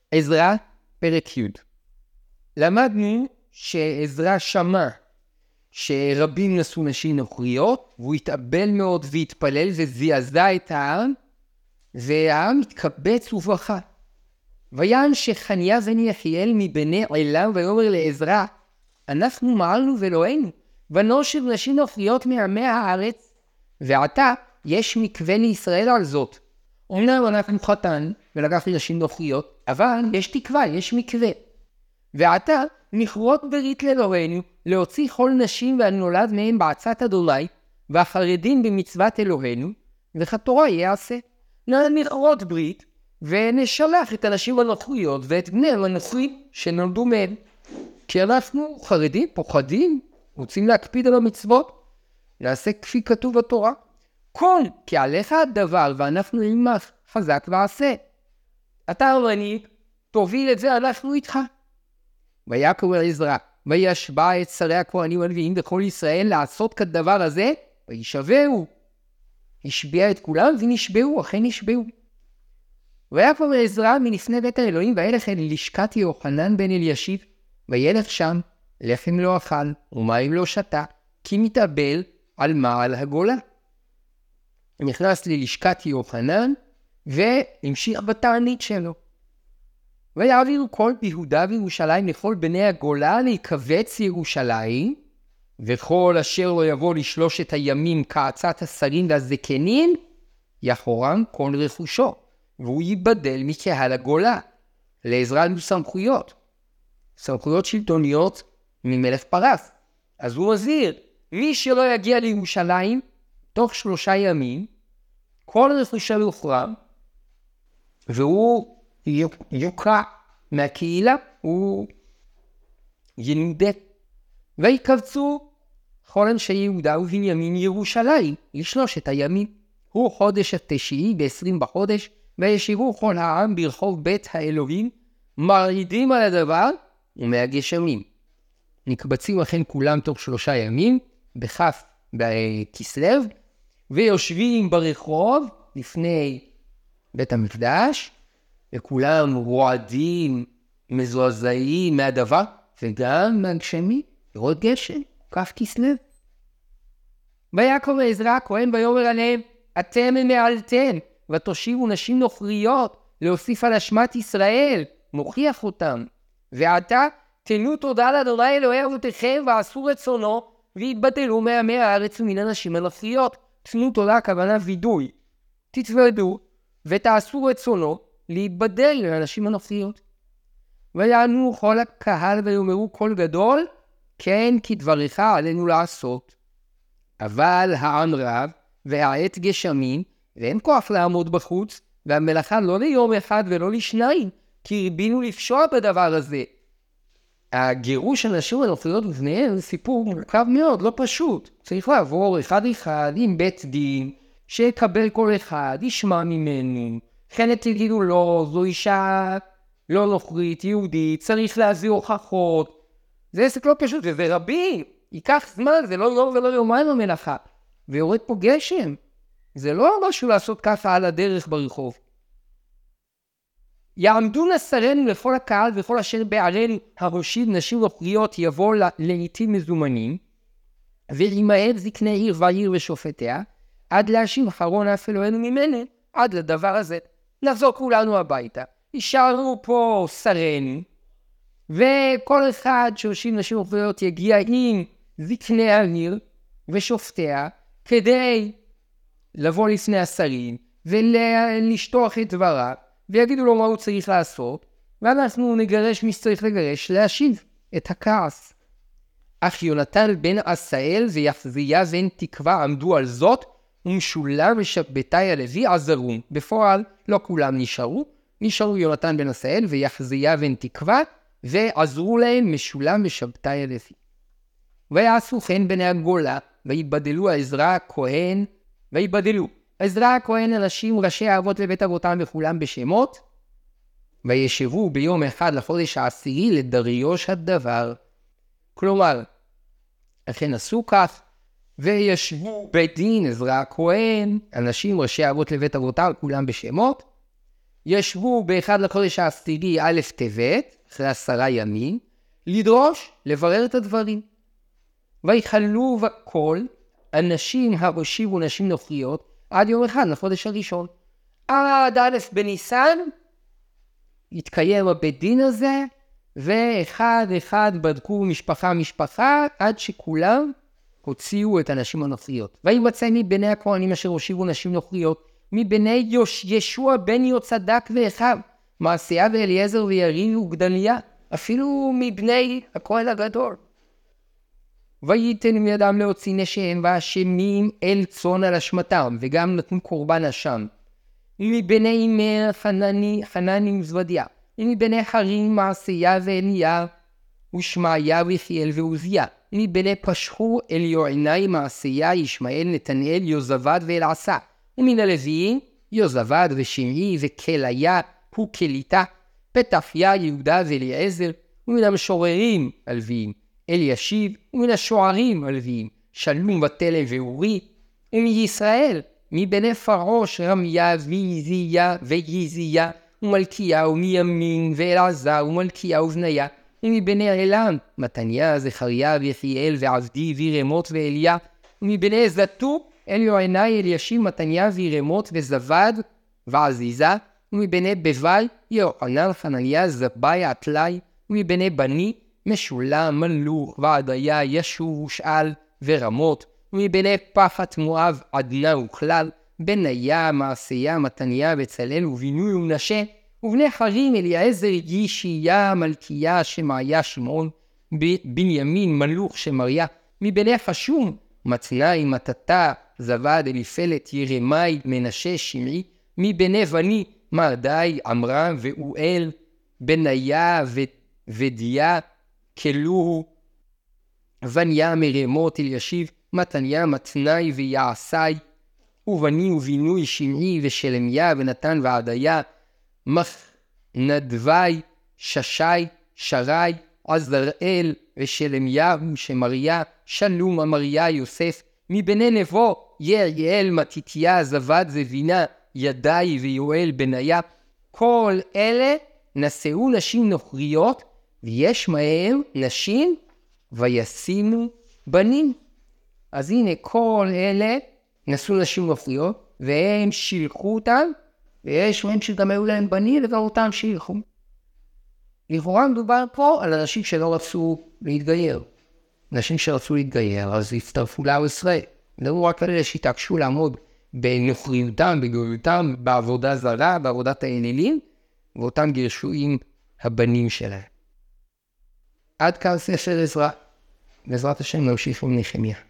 עזרא, פרק י'. למדנו שעזרא שמע שרבים נשאו נשים נוכריות, והוא התאבל מאוד והתפלל וזעזע את העם, והעם התקבץ ובכה. ויען שחניה בן יחיאל מבני עילם ויאמר לעזרא, אנחנו מעלנו ואלוהינו, ונושב נשים נוכריות מעמי הארץ, ועתה יש מקווה לישראל על זאת. אומנם אנחנו חתן ולקח נשים נוכריות, אבל יש תקווה, יש מקווה. ועתה נכרות ברית לאלוהינו, להוציא כל נשים והנולד מהם בעצת אדוני, והחרדים במצוות אלוהינו, וכתורה יעשה. נכרות ברית, ונשלח את הנשים הנוכריות ואת בני הנוכרים שנולדו מהם. כי אנחנו חרדים, פוחדים, רוצים להקפיד על המצוות, נעשה כפי כתוב בתורה. כל כי עליך הדבר ואנחנו עמך, חזק ועשה. אתה המנהיג, תוביל את זה, אנחנו איתך. ויקום עזרא, וישבע את שרי הכהנים והלוויים בכל ישראל לעשות כדבר הזה, וישבעו. השביע את כולם ונשבעו, אכן נשבעו. ויקום עזרא מלפני בית האלוהים, וילך אל לשכת יוחנן בן אלישיב, וילך שם, לחם לא אכל ומים לא שתה, כי מתאבל על מעל הגולה. נכנס ללשכת יוחנן, והמשיך בתענית שלו. ויעבירו כל ביהודה וירושלים לכל בני הגולה להיקבץ ירושלים, וכל אשר לא יבוא לשלושת הימים כעצת השרים והזקנים, יחורם כל רכושו, והוא ייבדל מקהל הגולה. לעזרא היו סמכויות שלטוניות ממלך פרס. אז הוא מזהיר, מי שלא יגיע לירושלים תוך 3 ימים, כל רכושו יוחרם, והוא יוקע מהקהילה, הוא ינודה. ויקבצו כל אנשי יהודה ובנימין ירושלים ל3 הימים. הוא חודש התשיעי ב20 בחודש, וישיבו כל העם ברחוב בית האלוהים, מרעידים על הדבר ומהגשמים. נקבצים לכן כולם תוך 3 ימים, בכף בכסלו, ויושבים ברחוב לפני בית המקדש, וכולם רועדים, מזועזעים מהדבר, וגם מהגשמים, לראות גשם, כף כסלו. ויקום עזרא הכהן ויאמר עליהם, אתם מעלתם, ותושיבו נשים נוכריות, להוסיף על אשמת ישראל, מוכיח אותם. ועתה תנו תודה לאדוני אלוהי אבותיכם, ועשו רצונו, והתבדלו מעמי הארץ ומן הנשים הנוכריות. תנו תודה, הכוונה וידוי. תתוודו ותעשו רצונו, להתבדל לאנשים הנוכריות. ויענו כל הקהל ויאמרו קול גדול, כן כי דבריך עלינו לעשות. אבל העם רב והעת גשמים, ואין כוח לעמוד בחוץ, והמלאכה לא ליום אחד ולא לשניים, כי רבינו לפשוע בדבר הזה. הגירוש הנשים הנוכריות ובניהם זה סיפור מורכב מאוד, לא פשוט. צריך לעבור אחד עם בית דין, שיקבל כל אחד, ישמע ממנו. כן תגידו לו, זו אישה לא נוכרית, יהודית, צריך להביא הוכחות. זה עסק לא פשוט, וזה רבים. ייקח זמן, זה לא יום ולא יומיים המלאכה. ויורד פה גשם. זה לא משהו לעשות ככה על הדרך ברחוב. יעמדו שרינו לכל הקהל וכל אשר בערינו הראשים נשים נוכריות יבוא לעיתים מזומנים, וימהר זקני עיר ועיר ושופטיה, עד להשיב אחרון אף אלוהינו ממנה, עד לדבר הזה. נחזור כולנו הביתה. יישארו פה שרינו, וכל אחד שהושיב נשים נוכריות יגיע עם זקני העיר ושופטיה, כדי לבוא לפני השרים, ולשטוח את דבריו, ויגידו לו מה הוא צריך לעשות, ואנחנו נגרש מי שצריך לגרש, להשיב את הכעס. אך יונתן בן עשאל ויחזיה בן תקווה עמדו על זאת, ומשולם ושבתאי הלוי עזרו. בפועל לא כולם נשארו יונתן בן עשאל ויחזיה בן תקווה, ועזרו להם משולם ושבתאי הלוי. ויעשו כן בני הגולה, ויבדלו עזרא הכהן, עזרא הכהן אנשים ראשי האבות לבית אבותם וכולם בשמות, וישבו ביום 1 לחודש העשירי לדריוש הדבר. כלומר, לכן עשו כך, וישבו בית דין עזרא הכהן, אנשים ראשי האבות לבית אבותם כולם בשמות, ישבו באחד לחודש העשירי א' טבת, אחרי 10 ימים, לדרוש, לברר את הדברים. ויחלו בכל אנשים הראשים ונשים נוכריות עד יום אחד לחודש הראשון. עד א' בניסן התקיים הבית דין הזה, ואחד אחד בדקו משפחה עד שכולם הוציאו את הנשים הנוכריות. וימצא מבני הכהנים אשר הושיבו נשים נוכריות, מבני ישוע בן יהוצדק ואחיו, מעשיה ואליעזר ויריב וגדליה, אפילו מבני הכהן הגדול. וייתן ידם להוציא נשיהם והאשמים אל צאן על אשמתם, וגם נתנו קורבן אשם. מבני אמר חנני וזבדיה, מבני חרים מעשיה ואליה, ושמעיה ויחיאל ועוזיה, מבני פשחו אל יוענאי מעשיה, ישמעאל, נתנאל, יוזבד ואלעשה, ומן הלוויים יוזבד ושמעי וקליה וקליטה, פתחיה, יהודה ואליעזר, ומן המשוררים הלוויים אלישיב, ומן השוערים הלוויים שלום ותלם ואורי, ומישראל מבני פרוש רמיה ויזיה ומלכיה ומימין ואלעזר ומלכיה ובניה, ומבני אלם מתניה זכריה ויחיאל ועבדי וירמות ואליה, ומבני זתו אליוענאי אלישיב מתניה וירמות וזבד ועזיזה, ומבני בבל יוחנן חנניה זבאי עטלי, ומבני בני משולם מלוך ועדיה ישוב ושאל ורמות, ומבני פחת מואב עדנה וכלל, בניה מעשיה מתניה בצלאל ובינוי ומנשה, ובני חרים אליעזר ישיה מלכיה שמעיה שמעון, בנימין מלוך שמריה, מבני חשום מתנאי מתתה זבד אליפלת ירמי מנשה שמעי, מבני בני מרדאי עמרם ואואל, בניה ודיה כלוהו, וניה מרמות אלישיב מתניה מתנאי ויעשי, ובני ובינוי שמעי ושלמיה ונתן ועדיה, נדבי ששי שרי עזראל ושלמיהו שמריה, שלום אמריה יוסף, מבני נבו יעל מתתיה זבד זבינה ידאי ויואל בניה. כל אלה נשאו נשים נוכריות, ויש מהם נשים וישימו בנים. אז הנה כל אלה נשאו נשים נוכריות, והם שילחו אותם, ויש מהם שגם היו להם בנים וגם אותם שילחו. לכאורה מדובר פה על אנשים שלא רצו להתגייר. אנשים שרצו להתגייר אז הצטרפו לעם ישראל. לא רק אלה שהתעקשו לעמוד בנוכריותם, בגאותם, בעבודה זרה, בעבודת האלילים, ואותם גירשו עם הבנים שלהם. עד כאן ספר עזרא. בעזרת השם נמשיך עם נחמיה.